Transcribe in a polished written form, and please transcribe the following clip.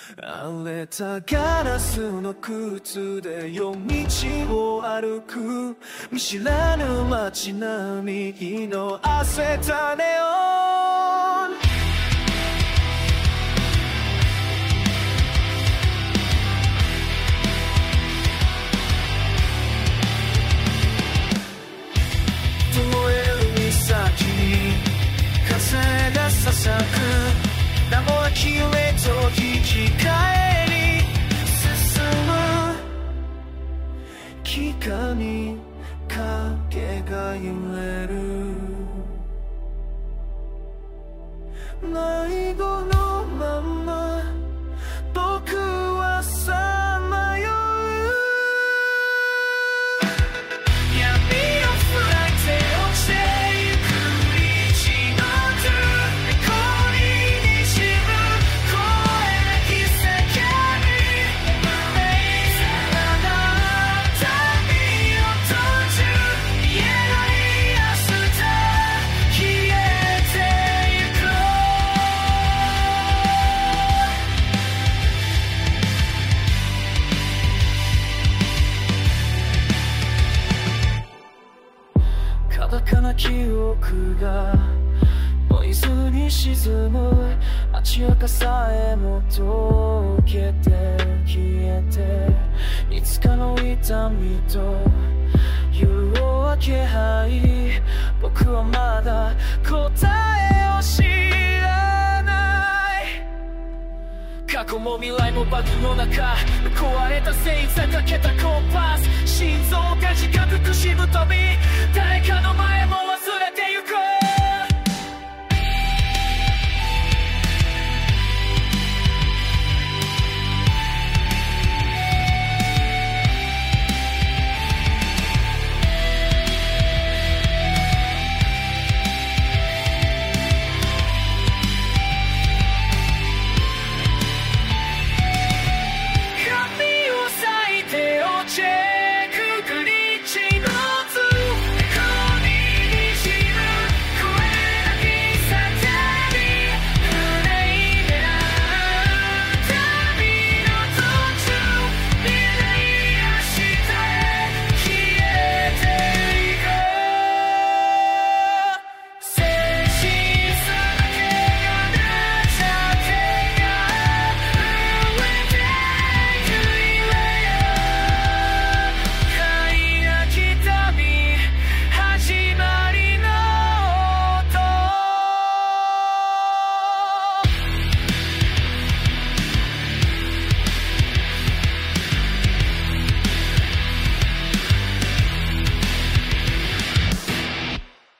荒れたガラスの靴で夜道を歩く見知らぬ街並み色あせたネオン燃える岬に風がささく名もあきれと引き返り進む気化に影が揺れる迷子のまま僕はさまよう闇を振らいて落ちてゆく道のドゥエコーににじむ声なき世界にさらな旅を閉じる言えない明日消えてゆく裸かな記憶がノイズに沈む街明かさえも溶けて消えていつかの痛みと夜を気配僕はまだ答えを知らない過去も未来もバグの中壊れた星座かけたコンパス心臓が自覚くしぶとみ誰かの前も